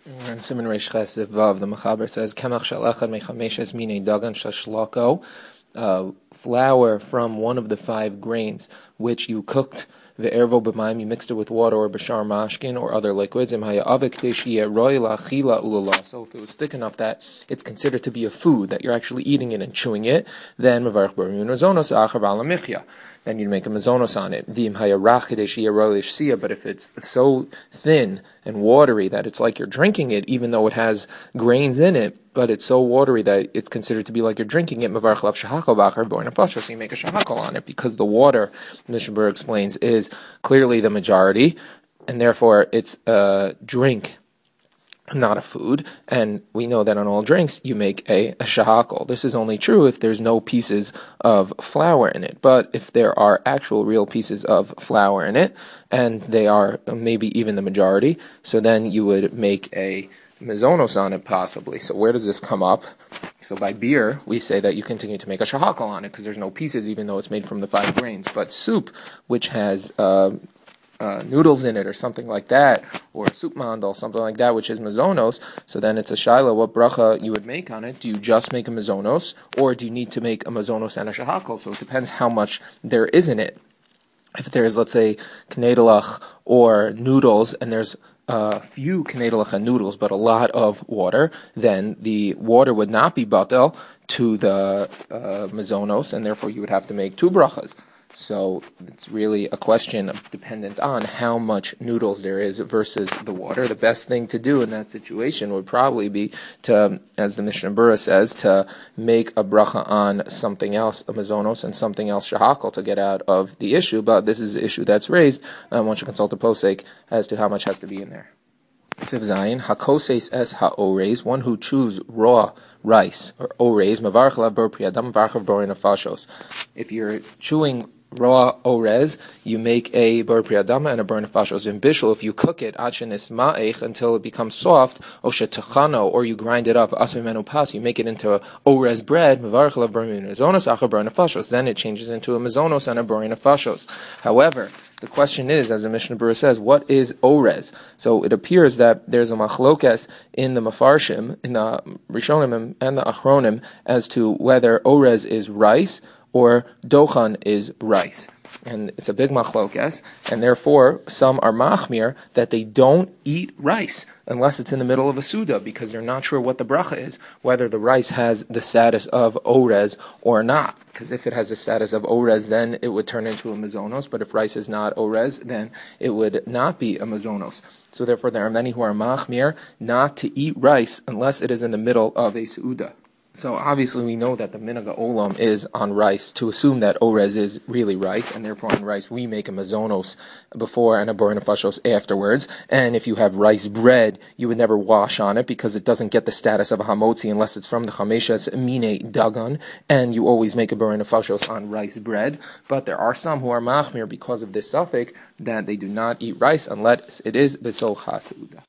In Siman Reish Ches Vav, the Mechaber says, Kemach shel echad mechameshes minei dagan shashlako, flour from one of the 5 grains which you cooked, ve'ervo b'mayim, you mixed it with water or b'shar mashkin or other liquids, im haya avik deshiyeh roi la'achila ulala. So if it was thick enough that it's considered to be a food, that you're actually eating it and chewing it, then mevarich b'riyun mazonos achar b'ala michya. Then you'd make a mazonos on it. But if it's so thin and watery that it's like you're drinking it, even though it has grains in it, but it's so watery that it's considered to be like you're drinking it, so you make a shahakal on it, because the water, Mishnah Berurah explains, is clearly the majority, and therefore it's a drink, not a food, and we know that on all drinks you make a shahakal. This is only true if there's no pieces of flour in it, but if there are actual real pieces of flour in it, and they are maybe even the majority, so then you would make a mazonos on it possibly. So where does this come up? So by beer, we say that you continue to make a shahakal on it because there's no pieces, even though it's made from the 5 grains. But soup, which has noodles in it or something like that, or soup mandal, something like that, which is mazonos, so then it's a shaila, what bracha you would make on it. Do you just make a mazonos, or do you need to make a mazonos and a shahakal? So it depends how much there is in it. If there's, let's say, knedlach or noodles, and there's a few knedlach and noodles, but a lot of water, then the water would not be batel to the mazonos, and therefore you would have to make 2 brachas. So it's really a question dependent on how much noodles there is versus the water. The best thing to do in that situation would probably be to, as the Mishnah Berurah says, to make a bracha on something else, a mazonos, and something else shahakal, to get out of the issue. But this is the issue that's raised. One should consult the posek as to how much has to be in there. Siv Zayin, hakoses es ha'ores, one who chews raw rice, or ores, mavarch lav bar priyadam, mavarch lav bar nefashos. If you're chewing raw orez, you make a bar priyadama and a bar nefashos. In bishul, if you cook it achenis ma'ech until it becomes soft, oshetachano, or you grind it up asmimenu pas, you make it into orez bread, mevarch lav bar mazonos achar bar nefashos. Then it changes into a mazonos and a bar nefashos. However, the question is, as the Mishnah Berurah says, what is orez? So it appears that there's a machlokes in the mafarshim, in the rishonim and the achronim, as to whether orez is rice or dochan is rice. And it's a big machlokes, and therefore some are machmir that they don't eat rice unless it's in the middle of a suda, because they're not sure what the bracha is, whether the rice has the status of orez or not. Because if it has the status of orez, then it would turn into a mazonos, but if rice is not orez, then it would not be a mazonos. So therefore there are many who are machmir not to eat rice unless it is in the middle of a suda. So obviously we know that the minhag olam is on rice, to assume that orez is really rice, and therefore on rice we make a mazonos before and a bar nefashos afterwards. And if you have rice bread, you would never wash on it because it doesn't get the status of a hamotzi unless it's from the chameshas minei dagan, and you always make a bar nefashos on rice bread. But there are some who are machmir because of this suffix that they do not eat rice unless it is b'sol chasuda.